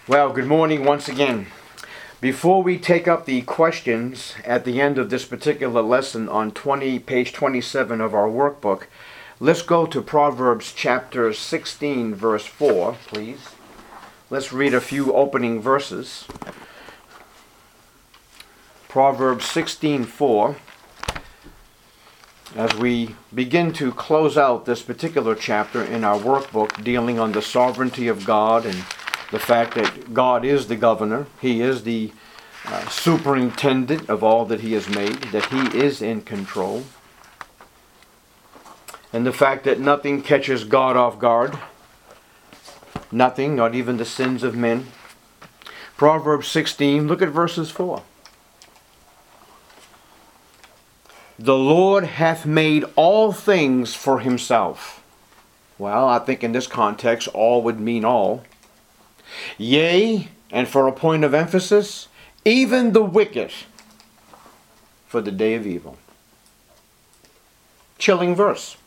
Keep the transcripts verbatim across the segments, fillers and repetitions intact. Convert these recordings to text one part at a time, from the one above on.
Well, good morning once again. Before we take up the questions at the end of this particular lesson on twenty, page twenty-seven of our workbook, let's go to Proverbs chapter sixteen, verse four, please. Let's read a few opening verses. Proverbs sixteen four. As we begin to close out this particular chapter in our workbook dealing on the sovereignty of God and the fact that God is the governor, He is the uh, superintendent of all that He has made, that He is in control, and the fact that nothing catches God off guard, nothing, not even the sins of men. Proverbs sixteen, look at verses four. The Lord hath made all things for Himself. Well, I think in this context, all would mean all. Yea, and for a point of emphasis, even the wicked for the day of evil. Chilling verse.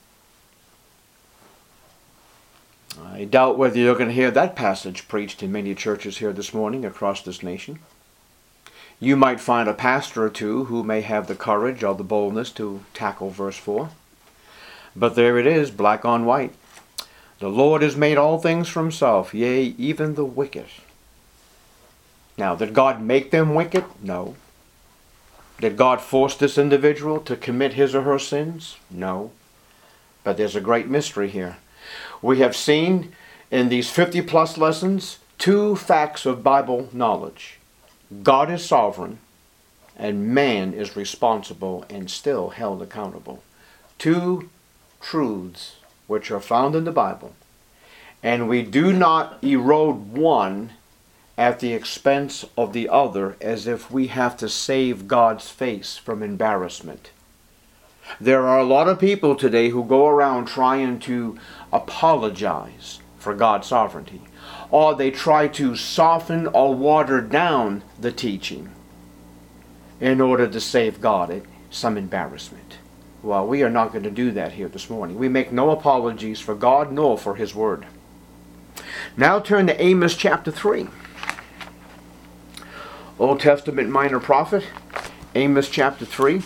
I doubt whether you're going to hear that passage preached in many churches here this morning across this nation. You might find a pastor or two who may have the courage or the boldness to tackle verse four. But there it is, black on white. The Lord has made all things for Himself, yea, even the wicked. Now, did God make them wicked? No. Did God force this individual to commit his or her sins? No. But there's a great mystery here. We have seen in these fifty plus lessons two facts of Bible knowledge. God is sovereign, and man is responsible and still held accountable. Two truths which are found in the Bible, and we do not erode one at the expense of the other as if we have to save God's face from embarrassment. There are a lot of people today who go around trying to apologize for God's sovereignty, or they try to soften or water down the teaching in order to save God some embarrassment. Well, we are not going to do that here this morning. We make no apologies for God nor for His Word. Now turn to Amos chapter three. Old Testament minor prophet, Amos chapter three.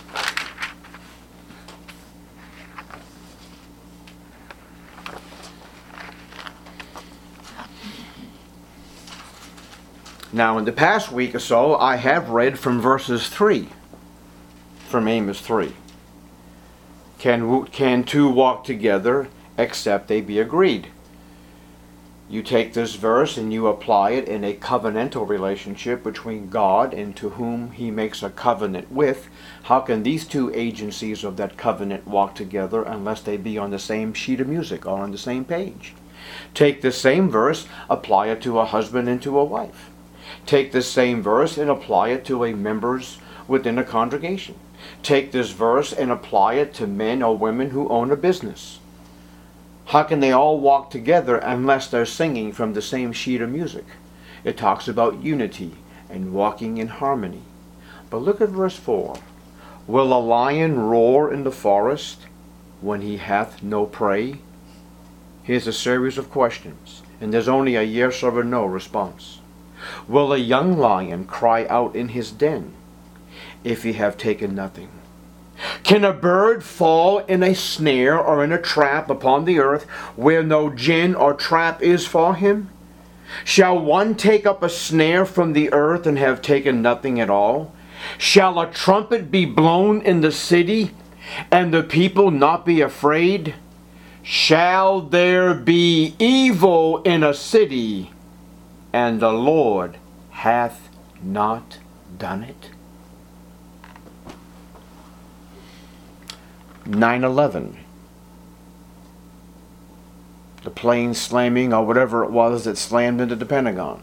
Now, in the past week or so, I have read from verses three, from Amos three. Can, can two walk together except they be agreed? You take this verse and you apply it in a covenantal relationship between God and to whom He makes a covenant with. How can these two agencies of that covenant walk together unless they be on the same sheet of music or on the same page? Take this same verse, apply it to a husband and to a wife. Take this same verse and apply it to a members within a congregation. Take this verse and apply it to men or women who own a business. How can they all walk together unless they're singing from the same sheet of music? It talks about unity and walking in harmony. But look at verse four. Will a lion roar in the forest when he hath no prey? Here's a series of questions, and there's only a yes or a no response. Will a young lion cry out in his den if he have taken nothing? Can a bird fall in a snare or in a trap upon the earth where no gin or trap is for him? Shall one take up a snare from the earth and have taken nothing at all? Shall a trumpet be blown in the city and the people not be afraid? Shall there be evil in a city and the Lord hath not done it? nine eleven. The plane slamming or whatever it was that slammed into the Pentagon.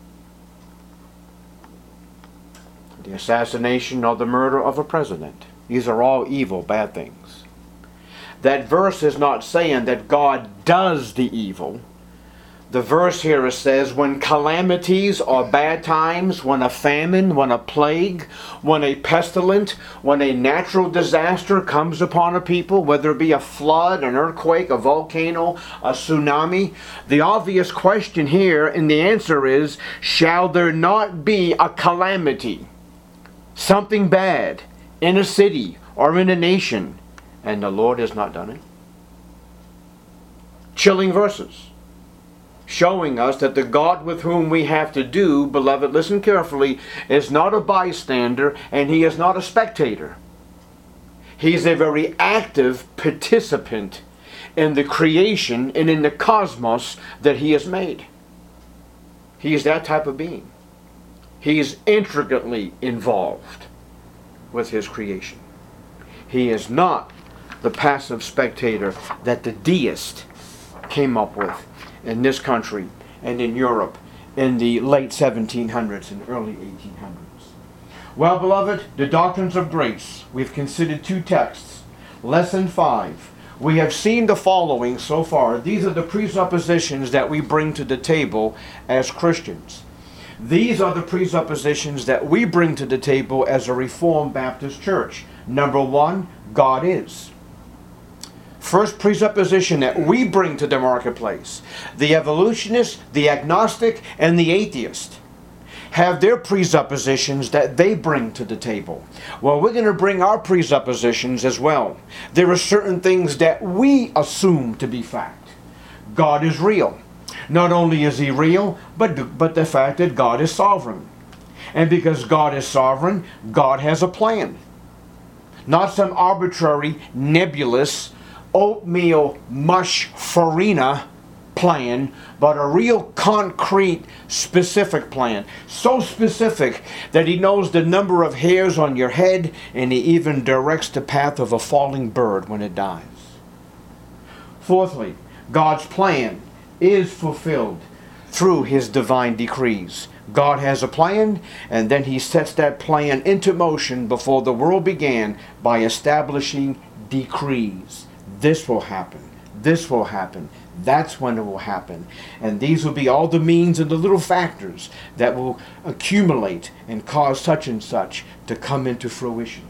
The assassination or the murder of a president. These are all evil, bad things. That verse is not saying that God does the evil, The verse here says, when calamities or bad times, when a famine, when a plague, when a pestilence, when a natural disaster comes upon a people, whether it be a flood, an earthquake, a volcano, a tsunami, the obvious question here and the answer is, shall there not be a calamity, something bad in a city or in a nation, and the Lord has not done it? Chilling verses, showing us that the God with whom we have to do, beloved, listen carefully, is not a bystander and He is not a spectator. He's a very active participant in the creation and in the cosmos that He has made. He is that type of being. He is intricately involved with His creation. He is not the passive spectator that the deist came up with in this country and in Europe in the late seventeen hundreds and early eighteen hundreds. Well, beloved, the doctrines of grace. We've considered two texts. Lesson five. We have seen the following so far. These are the presuppositions that we bring to the table as Christians. These are the presuppositions that we bring to the table as a Reformed Baptist church. Number one, God is. First presupposition that we bring to the marketplace. The evolutionist, the agnostic, and the atheist have their presuppositions that they bring to the table. Well, we're going to bring our presuppositions as well. There are certain things that we assume to be fact. God is real. Not only is He real, but, but the fact that God is sovereign. And because God is sovereign, God has a plan. Not some arbitrary, nebulous, oatmeal mush farina plan, but a real concrete, specific plan. So specific that He knows the number of hairs on your head, and He even directs the path of a falling bird when it dies. Fourthly, God's plan is fulfilled through His divine decrees. God has a plan, and then He sets that plan into motion before the world began by establishing decrees. This will happen. This will happen. That's when it will happen. And these will be all the means and the little factors that will accumulate and cause such and such to come into fruition.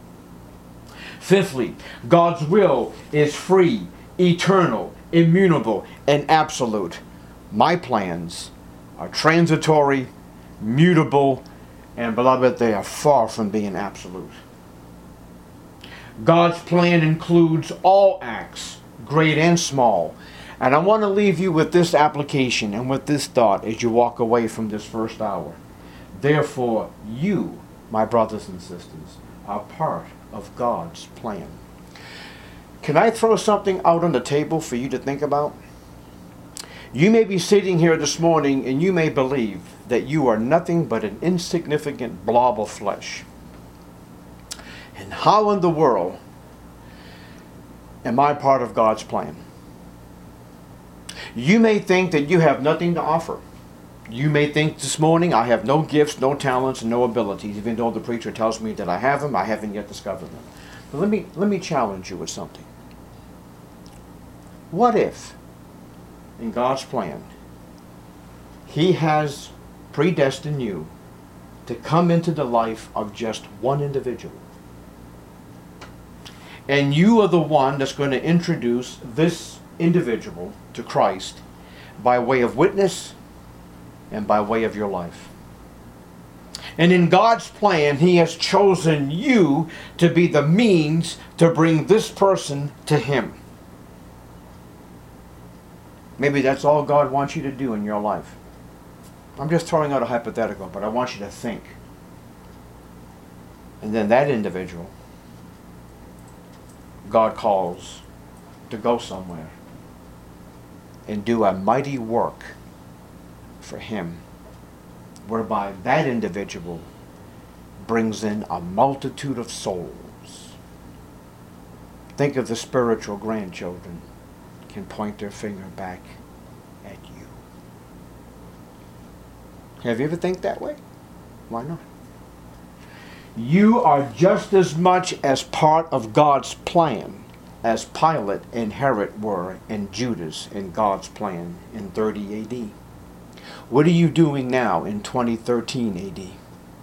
Fifthly, God's will is free, eternal, immutable, and absolute. My plans are transitory, mutable, and beloved, they are far from being absolute. God's plan includes all acts, great and small. And I want to leave you with this application and with this thought as you walk away from this first hour. Therefore, you, my brothers and sisters, are part of God's plan. Can I throw something out on the table for you to think about? You may be sitting here this morning and you may believe that you are nothing but an insignificant blob of flesh. And how in the world am I part of God's plan? You may think that you have nothing to offer. You may think this morning, I have no gifts, no talents, and no abilities, even though the preacher tells me that I have them, I haven't yet discovered them. But let me, let me challenge you with something. What if, in God's plan, He has predestined you to come into the life of just one individual? And you are the one that's going to introduce this individual to Christ by way of witness and by way of your life. And in God's plan, He has chosen you to be the means to bring this person to Him. Maybe that's all God wants you to do in your life. I'm just throwing out a hypothetical, but I want you to think. And then that individual, God calls to go somewhere and do a mighty work for Him, whereby that individual brings in a multitude of souls. Think of the spiritual grandchildren can point their finger back at you. Have you ever think that way? Why not? You are just as much as part of God's plan as Pilate and Herod were and Judas in God's plan in thirty A D. What are you doing now in twenty thirteen A D?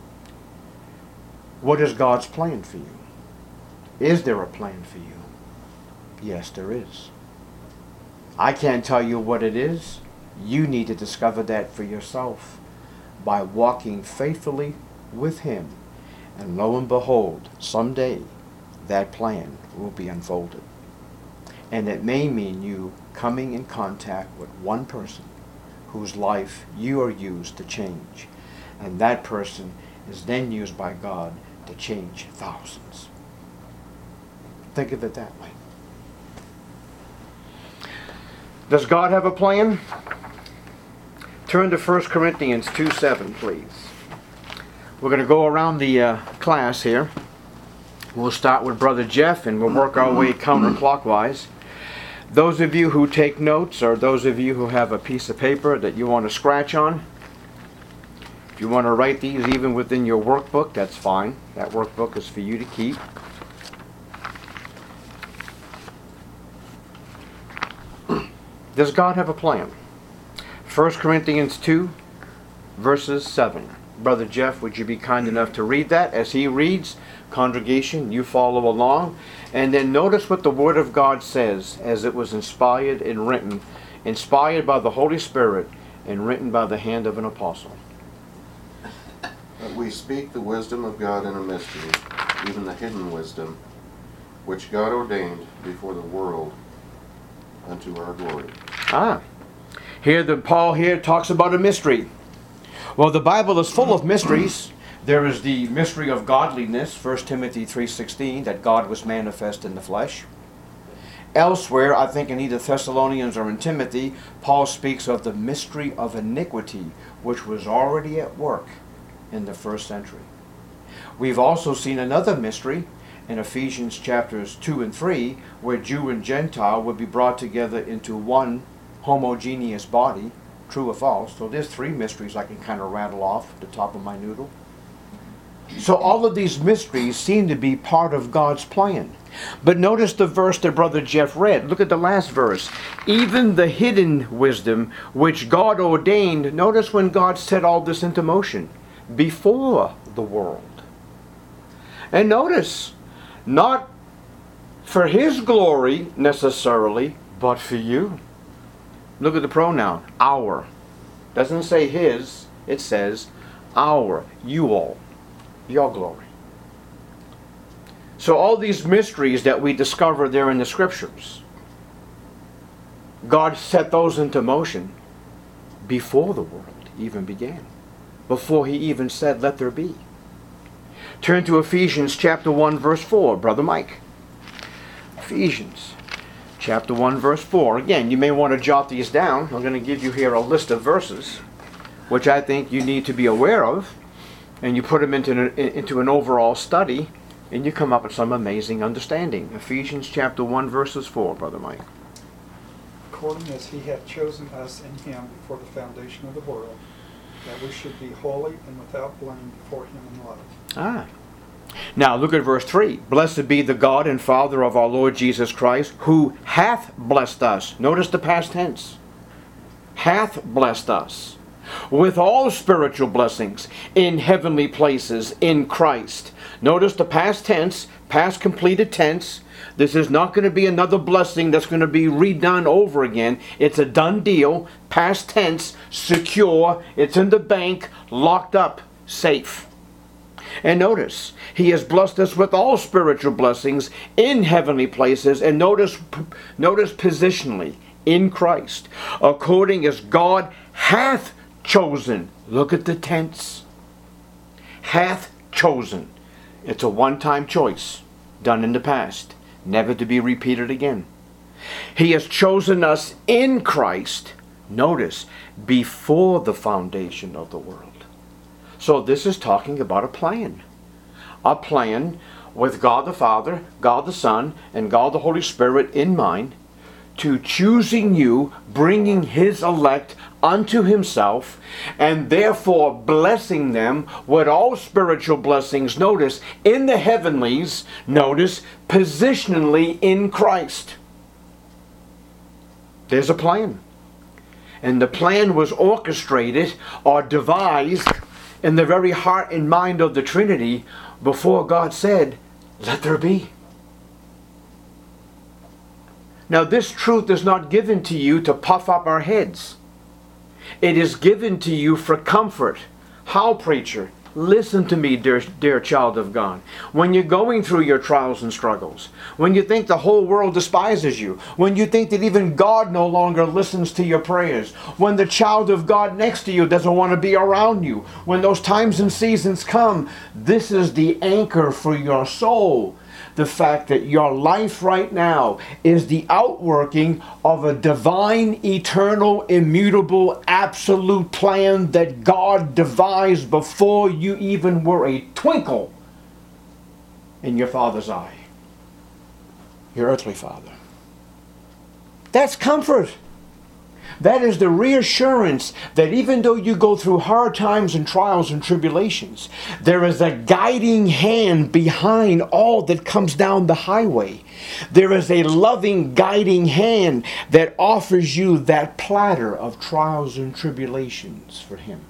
What is God's plan for you? Is there a plan for you? Yes, there is. I can't tell you what it is. You need to discover that for yourself by walking faithfully with Him. And lo and behold, someday that plan will be unfolded. And it may mean you coming in contact with one person whose life you are used to change. And that person is then used by God to change thousands. Think of it that way. Does God have a plan? Turn to First Corinthians two seven, please. We're going to go around the uh, class here. We'll start with Brother Jeff and we'll work our way counterclockwise. Those of you who take notes, or those of you who have a piece of paper that you want to scratch on, if you want to write these even within your workbook, that's fine. That workbook is for you to keep. Does God have a plan? First Corinthians two, verses seven. Brother Jeff, would you be kind enough to read that? As he reads, congregation, you follow along. And then notice what the Word of God says as it was inspired and written. Inspired by the Holy Spirit and written by the hand of an apostle. That we speak the wisdom of God in a mystery, even the hidden wisdom, which God ordained before the world unto our glory. Ah. Here the Paul here talks about a mystery. Well, the Bible is full of mysteries. There is the mystery of godliness, First Timothy three sixteen, that God was manifest in the flesh. Elsewhere, I think in either Thessalonians or in Timothy, Paul speaks of the mystery of iniquity, which was already at work in the first century. We've also seen another mystery in Ephesians chapters two and three, where Jew and Gentile would be brought together into one homogeneous body, true or false. So there's three mysteries I can kind of rattle off at the top of my noodle. So all of these mysteries seem to be part of God's plan. But notice the verse that Brother Jeff read. Look at the last verse. Even the hidden wisdom which God ordained. Notice when God set all this into motion. Before the world. And notice, not for His glory necessarily, but for you. Look at the pronoun, our. Doesn't say His, it says our, you all, your glory. So all these mysteries that we discover there in the Scriptures, God set those into motion before the world even began. Before He even said, let there be. Turn to Ephesians chapter one, verse four, Brother Mike. Ephesians chapter one, verse four. Again, you may want to jot these down. I'm going to give you here a list of verses, which I think you need to be aware of, and you put them into an, into an overall study, and you come up with some amazing understanding. Ephesians chapter one, verses four, Brother Mike. According as He hath chosen us in Him before the foundation of the world, that we should be holy and without blame before Him in love. Ah. Now look at verse three. Blessed be the God and Father of our Lord Jesus Christ, who hath blessed us. Notice the past tense. Hath blessed us with all spiritual blessings in heavenly places in Christ. Notice the past tense, past completed tense. This is not going to be another blessing that's going to be redone over again. It's a done deal, past tense, secure. It's in the bank, locked up, safe. And notice, He has blessed us with all spiritual blessings in heavenly places. And notice, notice positionally, in Christ, according as God hath chosen. Look at the tense. Hath chosen. It's a one-time choice, done in the past, never to be repeated again. He has chosen us in Christ, notice, before the foundation of the world. So this is talking about a plan. A plan with God the Father, God the Son, and God the Holy Spirit in mind to choosing you, bringing his elect unto himself, and therefore blessing them with all spiritual blessings, notice, in the heavenlies, notice, positionally in Christ. There's a plan. And the plan was orchestrated or devised in the very heart and mind of the Trinity before God said, "Let there be." Now this truth is not given to you to puff up our heads. It is given to you for comfort. How, preacher? Listen to me, dear, dear child of God. When you're going through your trials and struggles, when you think the whole world despises you, when you think that even God no longer listens to your prayers, when the child of God next to you doesn't want to be around you, when those times and seasons come, this is the anchor for your soul. The fact that your life right now is the outworking of a divine, eternal, immutable, absolute plan that God devised before you even were a twinkle in your Father's eye. Your earthly Father. That's comfort. That is the reassurance that even though you go through hard times and trials and tribulations, there is a guiding hand behind all that comes down the highway. There is a loving guiding hand that offers you that platter of trials and tribulations for him.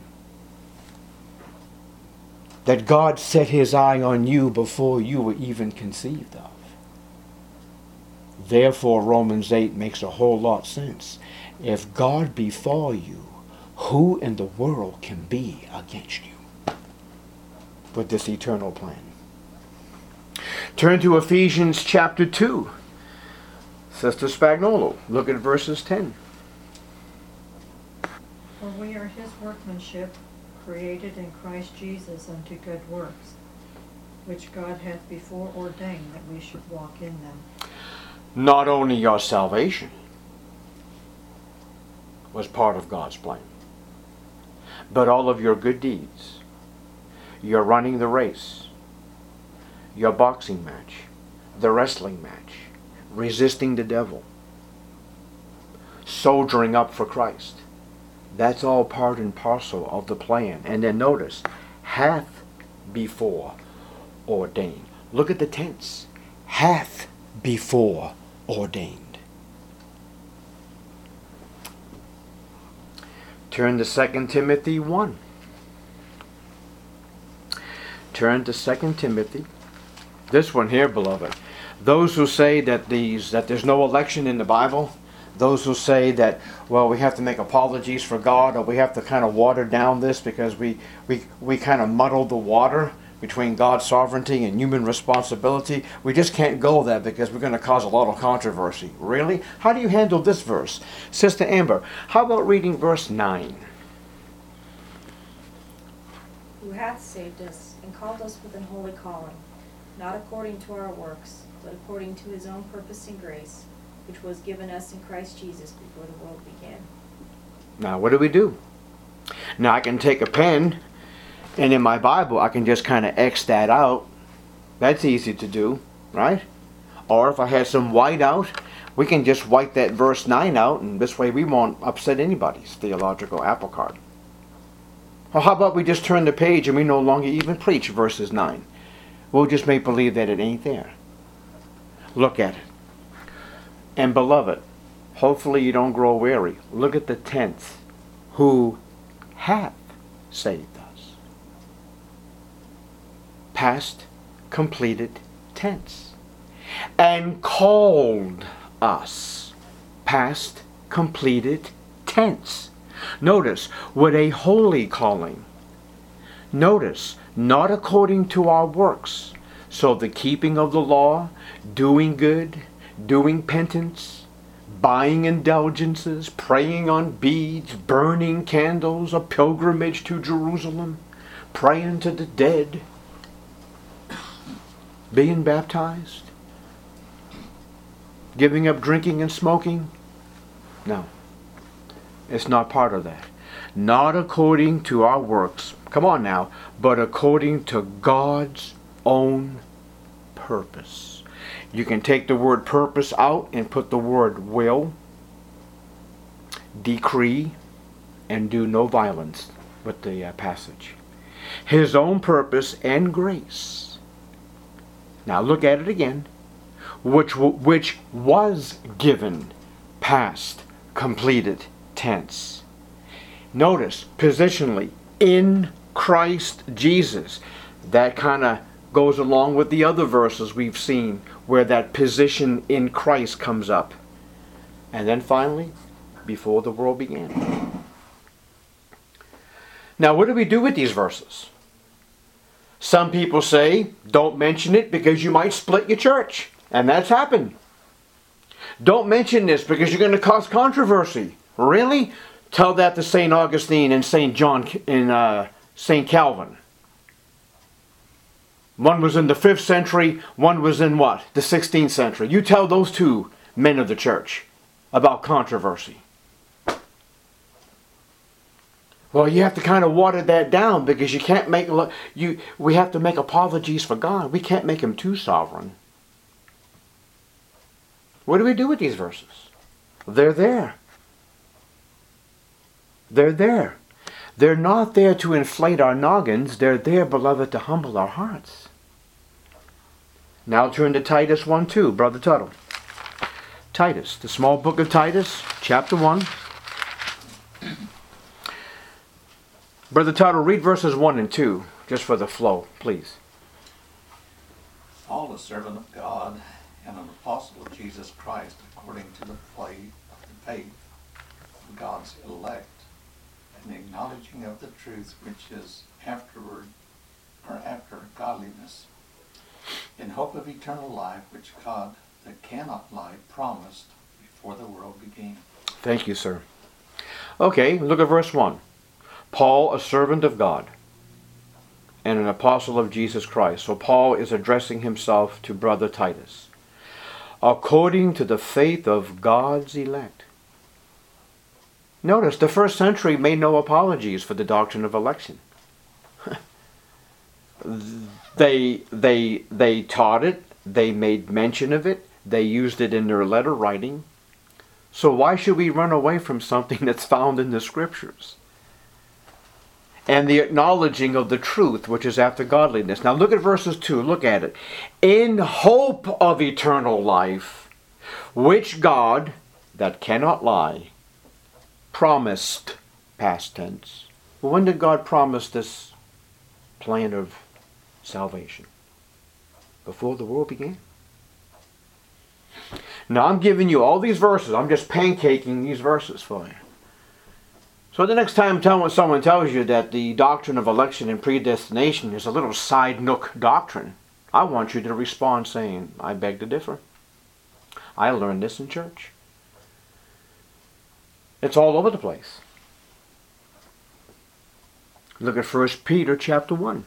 That God set his eye on you before you were even conceived of. Therefore, Romans eight makes a whole lot of sense. If God be for you, who in the world can be against you? With this eternal plan. Turn to Ephesians chapter two. Sister Spagnolo, look at verses ten. For we are his workmanship, created in Christ Jesus unto good works, which God hath before ordained that we should walk in them. Not only your salvation was part of God's plan, but all of your good deeds, your running the race, your boxing match, the wrestling match, resisting the devil, soldiering up for Christ. That's all part and parcel of the plan. And then notice, hath before ordained. Look at the tense. Hath before ordained. Turn to Second Timothy one. Turn to Second Timothy. This one here, beloved. Those who say that these that there's no election in the Bible, those who say that, well, we have to make apologies for God, or we have to kind of water down this because we we, we kind of muddled the water between God's sovereignty and human responsibility. We just can't go there because we're going to cause a lot of controversy. Really? How do you handle this verse? Sister Amber, how about reading verse nine? Who hath saved us, and called us with an holy calling, not according to our works, but according to his own purpose and grace, which was given us in Christ Jesus before the world began. Now, what do we do? Now, I can take a pen, and in my Bible, I can just kind of X that out. That's easy to do, right? Or if I had some white out, we can just white that verse nine out, and this way we won't upset anybody's theological apple cart. Or how about we just turn the page and we no longer even preach verses nine? We'll just make believe that it ain't there. Look at it. And beloved, hopefully you don't grow weary. Look at the tense. Who hath saved us. Past completed tense. And called us. Past completed tense. Notice, with a holy calling. Notice, not according to our works. So the keeping of the law, doing good, doing penance, buying indulgences, praying on beads, burning candles, a pilgrimage to Jerusalem, praying to the dead, being baptized, giving up drinking and smoking. No, it's not part of that. Not according to our works, come on now, but according to God's own purpose. You can take the word purpose out and put the word will, decree, and do no violence with the uh, passage. His own purpose and grace. Now look at it again. Which, which was given, past, completed, tense. Notice, positionally, in Christ Jesus. That kind of goes along with the other verses we've seen where that position in Christ comes up. And then finally, before the world began. Now, what do we do with these verses? Some people say, don't mention it because you might split your church. And that's happened. Don't mention this because you're going to cause controversy. Really? Tell that to Saint Augustine and Saint John and uh, Saint Calvin. One was in the fifth century, one was in what? The sixteenth century. You tell those two men of the church about controversy. Well, you have to kind of water that down because you can't make you. We have to make apologies for God. We can't make him too sovereign. What do we do with these verses? They're there. They're there. They're not there to inflate our noggins. They're there, beloved, to humble our hearts. Now turn to Titus one two, Brother Tuttle. Titus, the small book of Titus, chapter one. Brother Tuttle, read verses one and two, just for the flow, please. Paul, a servant of God and an apostle of Jesus Christ, according to the faith of God's elect, and acknowledging of the truth which is afterward, or after godliness, in hope of eternal life, which God, that cannot lie, promised before the world began. Thank you, sir. Okay, look at verse one. Paul, a servant of God and an apostle of Jesus Christ. So Paul is addressing himself to Brother Titus. According to the faith of God's elect. Notice, the first century made no apologies for the doctrine of election. they, they, they taught it, they made mention of it, they used it in their letter writing. So why should we run away from something that's found in the Scriptures? And the acknowledging of the truth, which is after godliness. Now look at verses two. Look at it. In hope of eternal life, which God, that cannot lie, promised, past tense. Well, when did God promise this plan of salvation? Before the world began. Now I'm giving you all these verses. I'm just pancaking these verses for you. So the next time someone tells you that the doctrine of election and predestination is a little side nook doctrine, I want you to respond saying, I beg to differ. I learned this in church. It's all over the place. Look at First Peter chapter one.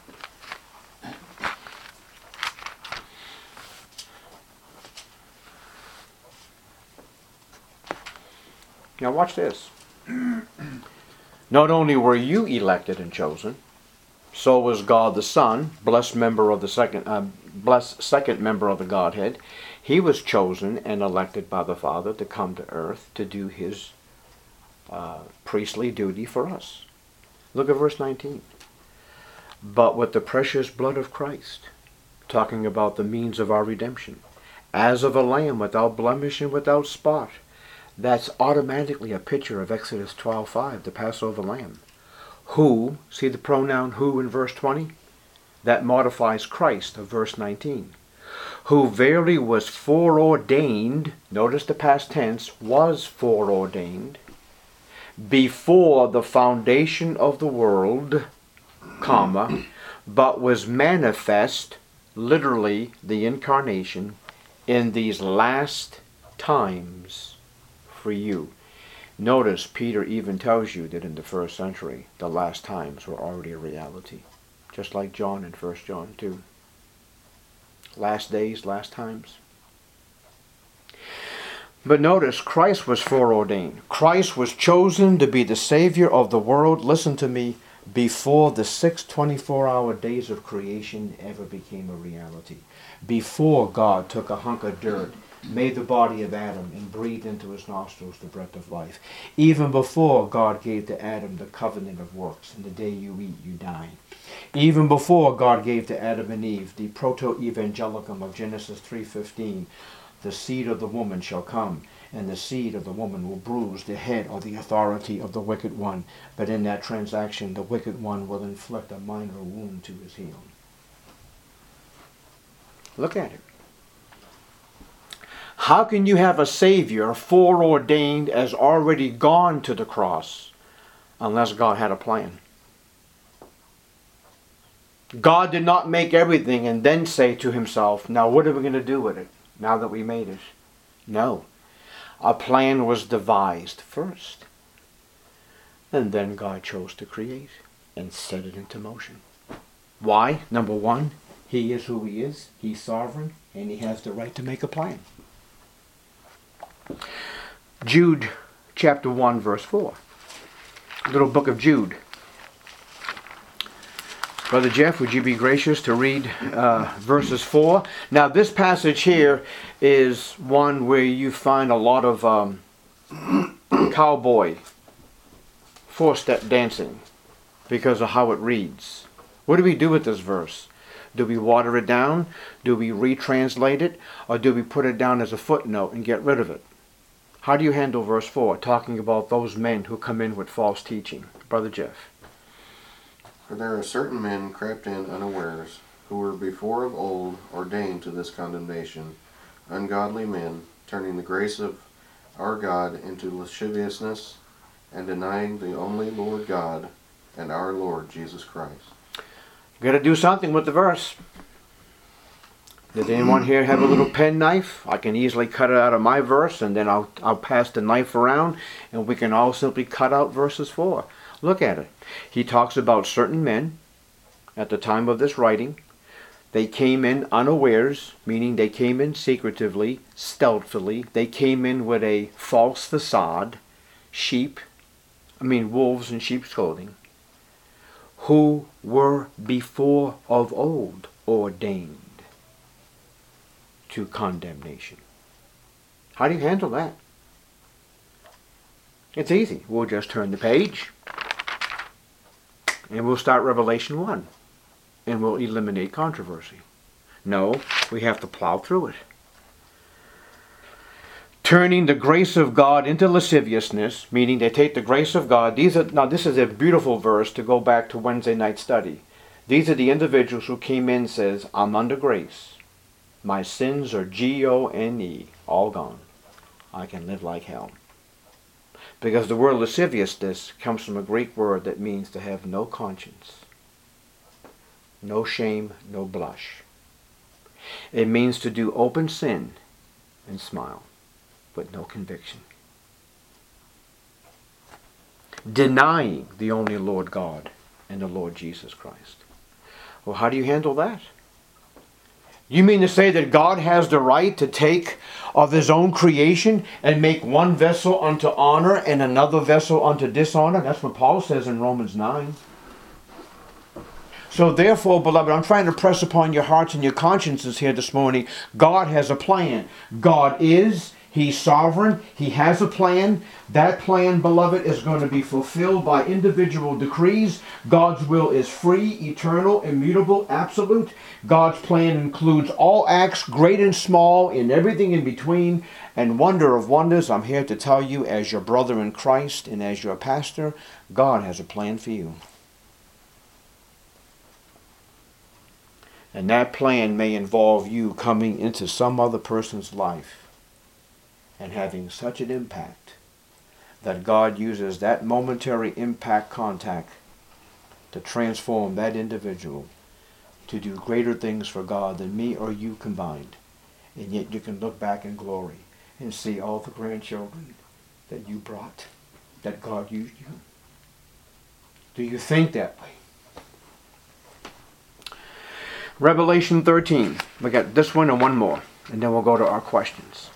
Now watch this. Not only were you elected and chosen, so was God the Son, blessed member of the second, uh, blessed second member of the Godhead. He was chosen and elected by the Father to come to earth to do his uh, priestly duty for us. Look at verse nineteen. But with the precious blood of Christ, talking about the means of our redemption, as of a lamb without blemish and without spot. That's automatically a picture of Exodus twelve five, the Passover lamb. Who, see the pronoun who in verse twenty? That modifies Christ of verse nineteen. Who verily was foreordained, notice the past tense, was foreordained, before the foundation of the world, comma, but was manifest, literally the incarnation, in these last times for you. Notice Peter even tells you that in the first century, the last times were already a reality. Just like John in First John two. Last days, last times. But notice, Christ was foreordained. Christ was chosen to be the Savior of the world, listen to me, before the six twenty-four hour days of creation ever became a reality. Before God took a hunk of dirt, made the body of Adam, and breathed into his nostrils the breath of life. Even before God gave to Adam the covenant of works, and the day you eat, you die. Even before God gave to Adam and Eve the proto-evangelicum of Genesis three fifteen, the seed of the woman shall come, and the seed of the woman will bruise the head or the authority of the wicked one. But in that transaction, the wicked one will inflict a minor wound to his heel. Look at it. How can you have a Savior foreordained as already gone to the cross unless God had a plan? God did not make everything and then say to himself, now what are we going to do with it now that we made it? No. A plan was devised first. And then God chose to create and set it into motion. Why? Number one, he is who he is. He's sovereign and he has the right to make a plan. Jude chapter one verse four. Little book of Jude. Brother Jeff, would you be gracious to read uh, verses four? Now this passage here is one where you find a lot of um, cowboy four-step dancing because of how it reads. What do we do with this verse? Do we water it down? Do we retranslate it? Or do we put it down as a footnote and get rid of it? How do you handle verse four, talking about those men who come in with false teaching? Brother Jeff. For there are certain men crept in unawares, who were before of old ordained to this condemnation, ungodly men, turning the grace of our God into lasciviousness, and denying the only Lord God and our Lord Jesus Christ. Got to do something with the verse. Does anyone here have a little penknife? I can easily cut it out of my verse, and then I'll, I'll pass the knife around, and we can all simply cut out verses four. Look at it. He talks about certain men at the time of this writing. They came in unawares, meaning they came in secretively, stealthily. They came in with a false facade, sheep, I mean wolves in sheep's clothing, who were before of old ordained to condemnation. How do you handle that? It's easy. We'll just turn the page and we'll start Revelation one and we'll eliminate controversy. No, we have to plow through it. Turning the grace of God into lasciviousness, meaning they take the grace of God. These are, now this is a beautiful verse to go back to Wednesday night study. These are the individuals who came in and says, I'm under grace. My sins are G O N E, all gone. I can live like hell. Because the word lasciviousness comes from a Greek word that means to have no conscience, no shame, no blush. It means to do open sin and smile, but no conviction. Denying the only Lord God and the Lord Jesus Christ. Well, how do you handle that? You mean to say that God has the right to take of his own creation and make one vessel unto honor and another vessel unto dishonor? That's what Paul says in Romans nine. So therefore, beloved, I'm trying to press upon your hearts and your consciences here this morning. God has a plan. God is, he's sovereign, he has a plan. That plan, beloved, is going to be fulfilled by individual decrees. God's will is free, eternal, immutable, absolute. God's plan includes all acts, great and small, and everything in between. And wonder of wonders, I'm here to tell you, as your brother in Christ and as your pastor, God has a plan for you. And that plan may involve you coming into some other person's life and having such an impact that God uses that momentary impact contact to transform that individual to do greater things for God than me or you combined. And yet you can look back in glory and see all the grandchildren that you brought, that God used you. Do you think that way? Revelation thirteen. We got this one and one more, and then we'll go to our questions.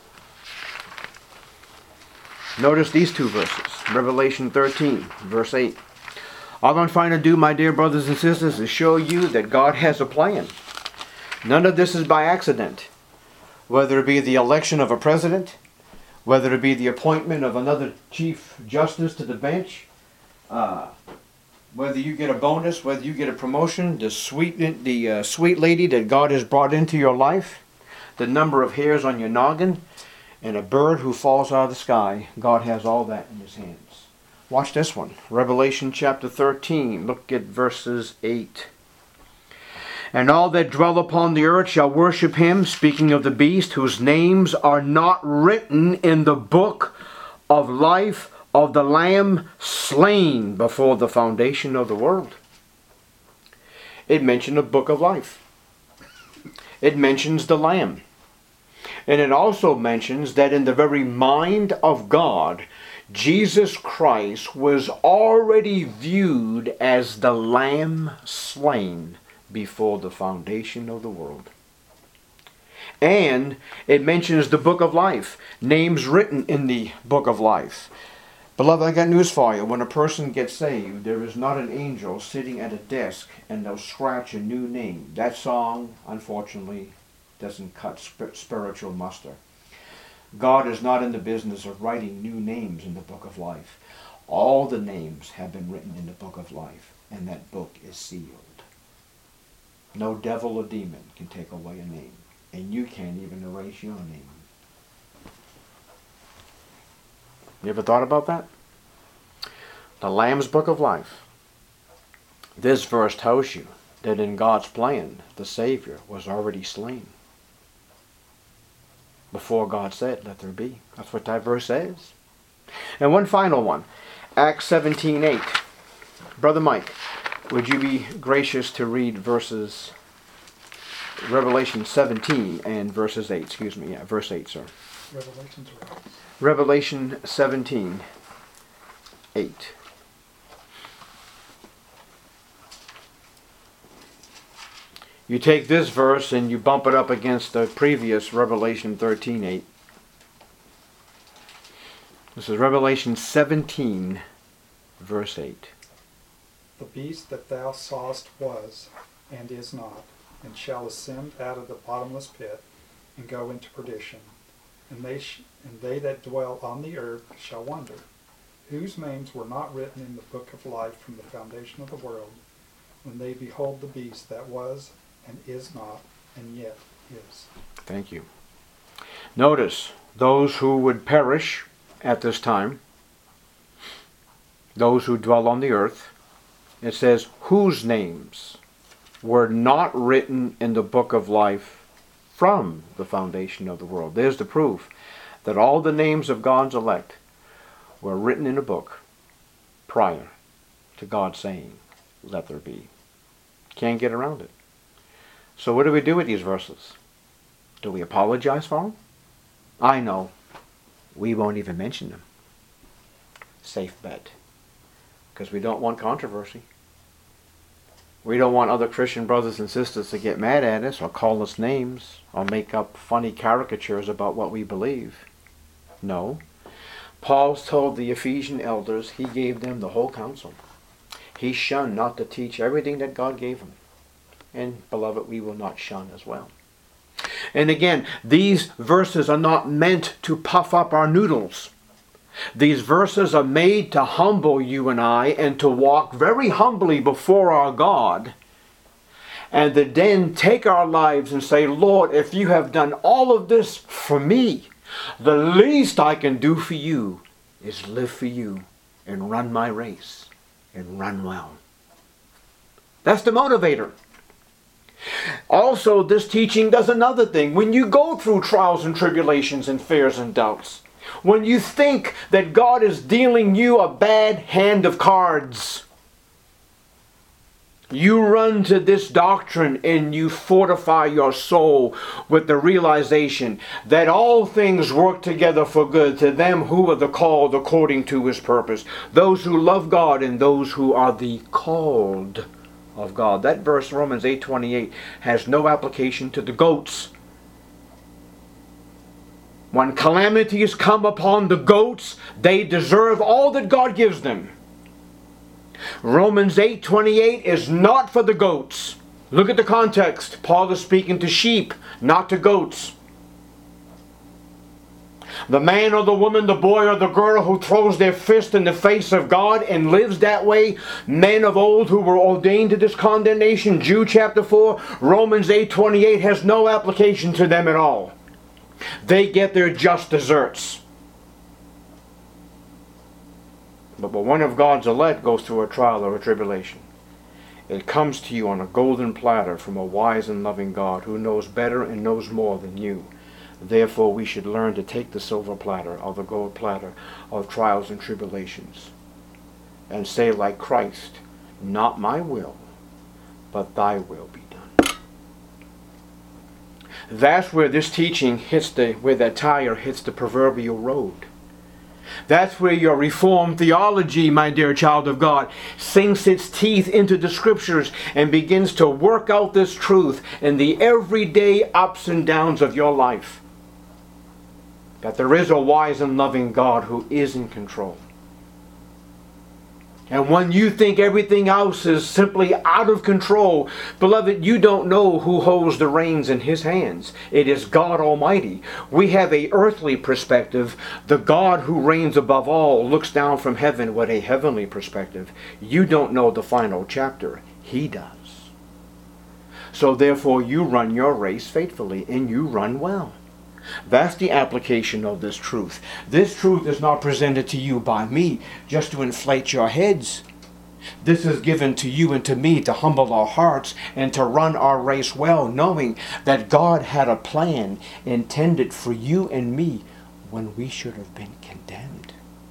Notice these two verses. Revelation thirteen, verse eight. All I'm trying to do, my dear brothers and sisters, is show you that God has a plan. None of this is by accident. Whether it be the election of a president, whether it be the appointment of another chief justice to the bench, uh, whether you get a bonus, whether you get a promotion, the sweet, the uh, sweet lady that God has brought into your life, the number of hairs on your noggin, and a bird who falls out of the sky, God has all that in His hands. Watch this one. Revelation chapter thirteen. Look at verses eight. And all that dwell upon the earth shall worship Him, speaking of the beast, whose names are not written in the book of life of the Lamb slain before the foundation of the world. It mentioned the book of life. It mentions the Lamb. And it also mentions that in the very mind of God, Jesus Christ was already viewed as the Lamb slain before the foundation of the world. And it mentions the book of life, names written in the book of life. Beloved, I got news for you. When a person gets saved, there is not an angel sitting at a desk and they'll scratch a new name. That song, unfortunately, doesn't cut sp- spiritual muster. God is not in the business of writing new names in the book of life. All the names have been written in the book of life, and that book is sealed. No devil or demon can take away a name, and you can't even erase your name. You ever thought about that? The Lamb's book of life. This verse tells you that in God's plan, the Savior was already slain before God said, let there be. That's what that verse says. And one final one. Acts seventeen eight. Brother Mike, would you be gracious to read verses, Revelation seventeen and verses eight. Excuse me, yeah, verse eight, sir. Revelation's right. Revelation seventeen eight. You take this verse and you bump it up against the previous Revelation thirteen eight. This is Revelation seventeen, verse eight. The beast that thou sawest was, and is not, and shall ascend out of the bottomless pit, and go into perdition. And they, sh- and they that dwell on the earth shall wonder, whose names were not written in the book of life from the foundation of the world, when they behold the beast that was, and is not, and yet is. Thank you. Notice, those who would perish at this time, those who dwell on the earth, it says, whose names were not written in the book of life from the foundation of the world. There's the proof that all the names of God's elect were written in a book prior to God saying, let there be. Can't get around it. So what do we do with these verses? Do we apologize for them? I know. We won't even mention them. Safe bet. Because we don't want controversy. We don't want other Christian brothers and sisters to get mad at us or call us names or make up funny caricatures about what we believe. No. Paul's told the Ephesian elders, he gave them the whole counsel. He shunned not to teach everything that God gave him. And, beloved, we will not shun as well. And again, these verses are not meant to puff up our noodles. These verses are made to humble you and I and to walk very humbly before our God and to then take our lives and say, Lord, if you have done all of this for me, the least I can do for you is live for you and run my race and run well. That's the motivator. Also, this teaching does another thing. When you go through trials and tribulations and fears and doubts, when you think that God is dealing you a bad hand of cards, you run to this doctrine and you fortify your soul with the realization that all things work together for good to them who are the called according to His purpose. Those who love God and those who are the called of God. That verse, Romans eight twenty-eight, has no application to the goats. When calamities come upon the goats, they deserve all that God gives them. Romans eight twenty-eight is not for the goats. Look at the context. Paul is speaking to sheep, not to goats. The man or the woman, the boy or the girl who throws their fist in the face of God and lives that way, men of old who were ordained to this condemnation, Jude chapter four, Romans eight twenty-eight has no application to them at all. They get their just deserts. But when one of God's elect goes through a trial or a tribulation, it comes to you on a golden platter from a wise and loving God who knows better and knows more than you. Therefore, we should learn to take the silver platter or the gold platter of trials and tribulations and say like Christ, not my will, but thy will be done. That's where this teaching hits the, where that tire hits the proverbial road. That's where your Reformed theology, my dear child of God, sinks its teeth into the Scriptures and begins to work out this truth in the everyday ups and downs of your life. That there is a wise and loving God who is in control. And when you think everything else is simply out of control, beloved, you don't know who holds the reins in His hands. It is God Almighty. We have a earthly perspective. The God who reigns above all looks down from heaven with a heavenly perspective. You don't know the final chapter. He does. So therefore you run your race faithfully and you run well. That's the application of this truth. This truth is not presented to you by me just to inflate your heads. This is given to you and to me to humble our hearts and to run our race well, knowing that God had a plan intended for you and me when we should have been condemned.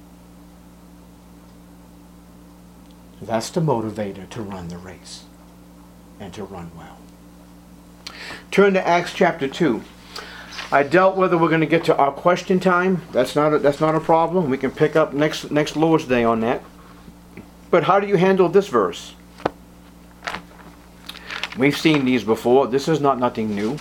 That's the motivator to run the race and to run well. Turn to Acts chapter two. I doubt whether we're going to get to our question time. That's not a, that's not a problem. We can pick up next next Lord's Day on that. But how do you handle this verse? We've seen these before. This is not nothing new.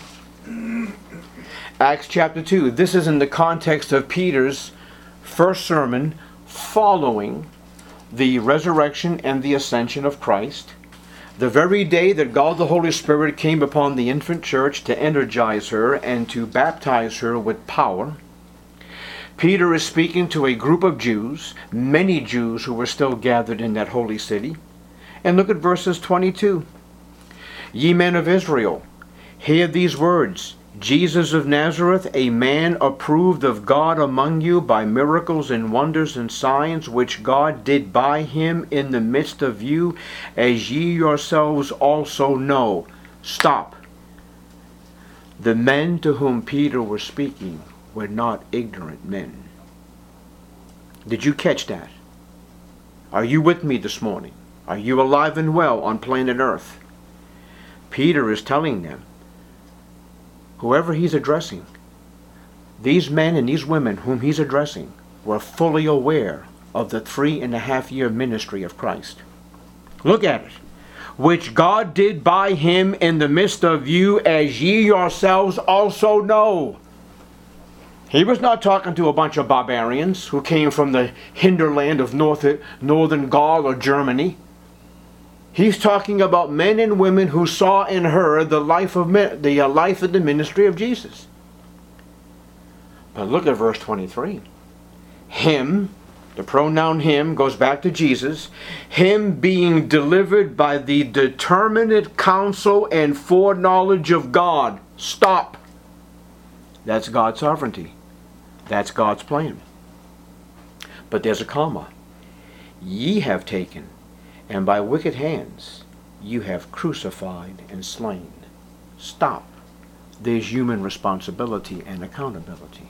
Acts chapter two. This is in the context of Peter's first sermon following the resurrection and the ascension of Christ. The very day that God the Holy Spirit came upon the infant church to energize her and to baptize her with power, Peter is speaking to a group of Jews, many Jews who were still gathered in that holy city. And look at verses twenty-two. Ye men of Israel, hear these words. Jesus of Nazareth, a man approved of God among you by miracles and wonders and signs, which God did by him in the midst of you, as ye yourselves also know. Stop. The men to whom Peter was speaking were not ignorant men. Did you catch that? Are you with me this morning? Are you alive and well on planet Earth? Peter is telling them, whoever he's addressing, these men and these women whom he's addressing were fully aware of the three and a half year ministry of Christ. Look at it. Which God did by him in the midst of you, as ye yourselves also know. He was not talking to a bunch of barbarians who came from the hinterland of North, northern Gaul or Germany. He's talking about men and women who saw in her the life of the uh, life and the ministry of Jesus. But look at verse twenty-three. Him, the pronoun him goes back to Jesus. Him being delivered by the determinate counsel and foreknowledge of God. Stop. That's God's sovereignty. That's God's plan. But there's a comma. Ye have taken, and by wicked hands you have crucified and slain. Stop. There's human responsibility and accountability.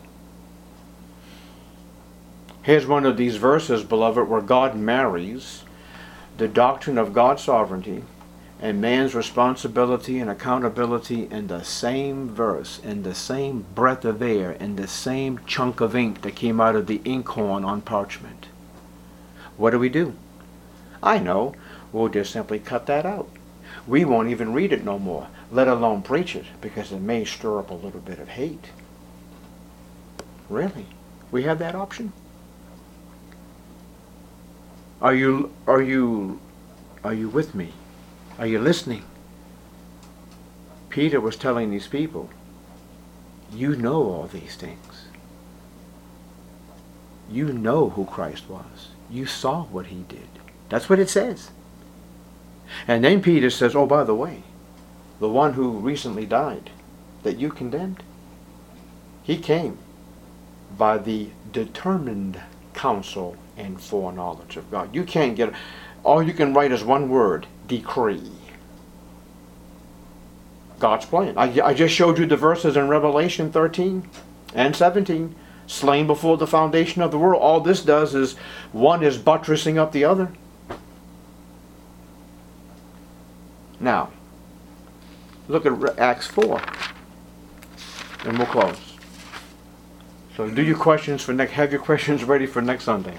Here's one of these verses, beloved, where God marries the doctrine of God's sovereignty and man's responsibility and accountability in the same verse, in the same breath of air, in the same chunk of ink that came out of the inkhorn on parchment. What do we do? I know, we'll just simply cut that out. We won't even read it no more, let alone preach it, because it may stir up a little bit of hate. Really? We have that option? Are you, are you, are you with me? Are you listening? Peter was telling these people, you know all these things. You know who Christ was. You saw what he did. That's what it says. And then Peter says, oh, by the way, the one who recently died, that you condemned, he came by the determined counsel and foreknowledge of God. You can't get, all you can write is one word, decree. God's plan. I, I just showed you the verses in Revelation thirteen and seventeen. Slain before the foundation of the world. All this does is, one is buttressing up the other. Now, look at Acts four. And we'll close. So do your questions for next, have your questions ready for next Sunday.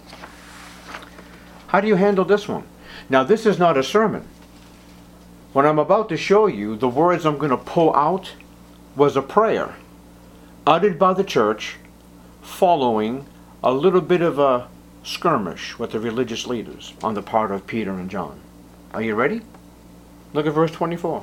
How do you handle this one? Now, this is not a sermon. What I'm about to show you, the words I'm going to pull out, was a prayer uttered by the church following a little bit of a skirmish with the religious leaders on the part of Peter and John. Are you ready? Look at verse twenty-four.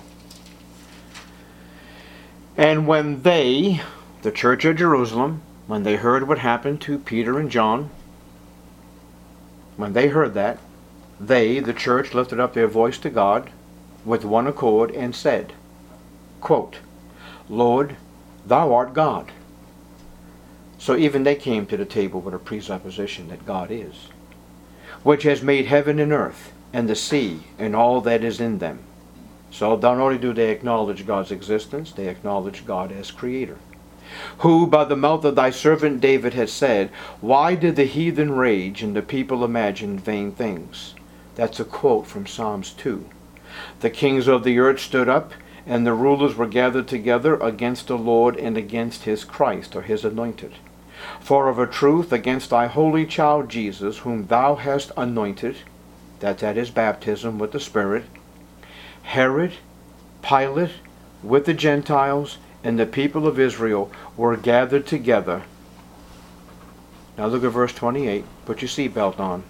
And when they, the church of Jerusalem, when they heard what happened to Peter and John, when they heard that, they, the church, lifted up their voice to God with one accord and said, quote, Lord, thou art God. So even they came to the table with a presupposition that God is, which has made heaven and earth, and the sea, and all that is in them. So not only do they acknowledge God's existence, they acknowledge God as Creator. Who by the mouth of thy servant David has said, why did the heathen rage and the people imagine vain things? That's a quote from Psalms two. The kings of the earth stood up, and the rulers were gathered together against the Lord and against his Christ, or his anointed. For of a truth against thy holy child Jesus, whom thou hast anointed, that's at his baptism with the Spirit, Herod, Pilate, with the Gentiles, and the people of Israel were gathered together. Now look at verse twenty-eight. Put your seatbelt on.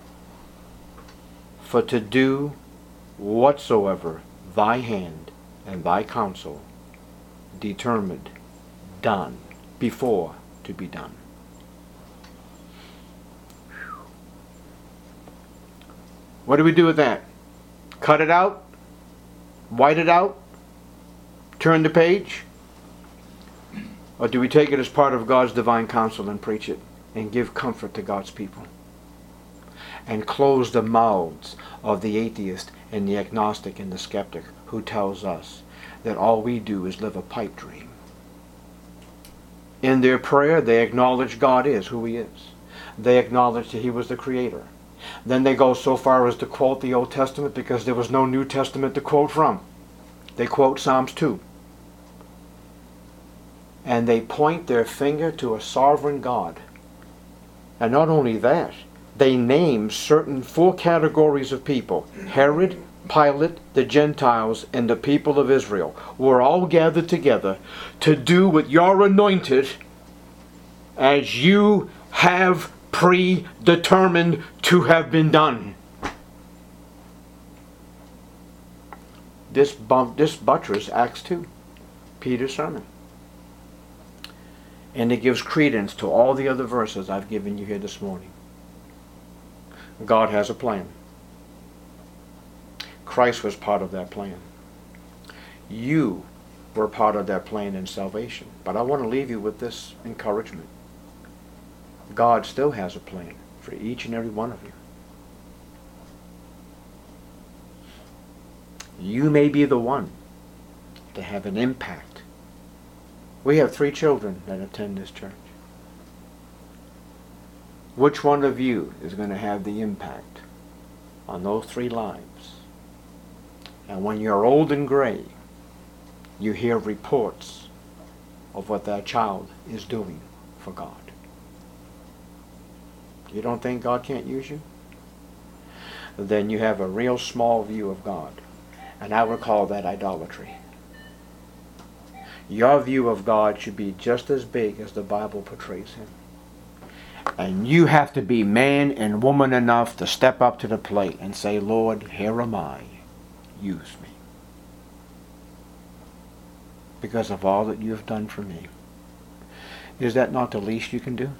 For to do whatsoever thy hand and thy counsel determined, done, before to be done. What do we do with that? Cut it out? White it out? Turn the page? Or do we take it as part of God's divine counsel and preach it and give comfort to God's people? And close the mouths of the atheist and the agnostic and the skeptic who tells us that all we do is live a pipe dream. In their prayer, they acknowledge God is who He is. They acknowledge that He was the Creator. Then they go so far as to quote the Old Testament because there was no New Testament to quote from. They quote Psalms two. And they point their finger to a sovereign God. And not only that, they name certain four categories of people. Herod, Pilate, the Gentiles, and the people of Israel were all gathered together to do with your anointed as you have predetermined to have been done. This, bump, this buttress Acts two, Peter's sermon. And it gives credence to all the other verses I've given you here this morning. God has a plan. Christ was part of that plan. You were part of that plan in salvation. But I want to leave you with this encouragement. God still has a plan for each and every one of you. You may be the one to have an impact. We have three children that attend this church. Which one of you is going to have the impact on those three lives? And when you're old and gray, you hear reports of what that child is doing for God. You don't think God can't use you? Then you have a real small view of God. And I would call that idolatry. Your view of God should be just as big as the Bible portrays Him. And you have to be man and woman enough to step up to the plate and say, Lord, here am I. Use me. Because of all that you have done for me. Is that not the least you can do?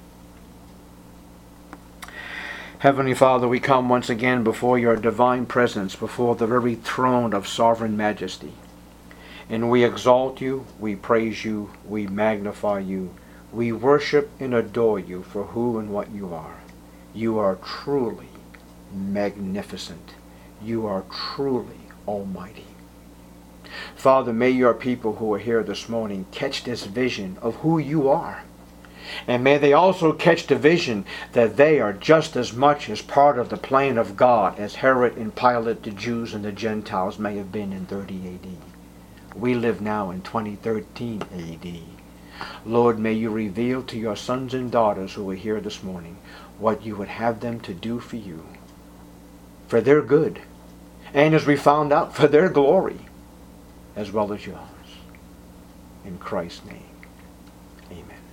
Heavenly Father, we come once again before your divine presence, before the very throne of sovereign majesty. And we exalt you, we praise you, we magnify you. We worship and adore you for who and what you are. You are truly magnificent. You are truly almighty. Father, may your people who are here this morning catch this vision of who you are. And may they also catch the vision that they are just as much as part of the plan of God as Herod and Pilate, the Jews and the Gentiles, may have been in thirty A D. We live now in twenty thirteen A D. Lord, may you reveal to your sons and daughters who are here this morning what you would have them to do for you, for their good, and as we found out, for their glory, as well as yours. In Christ's name, amen.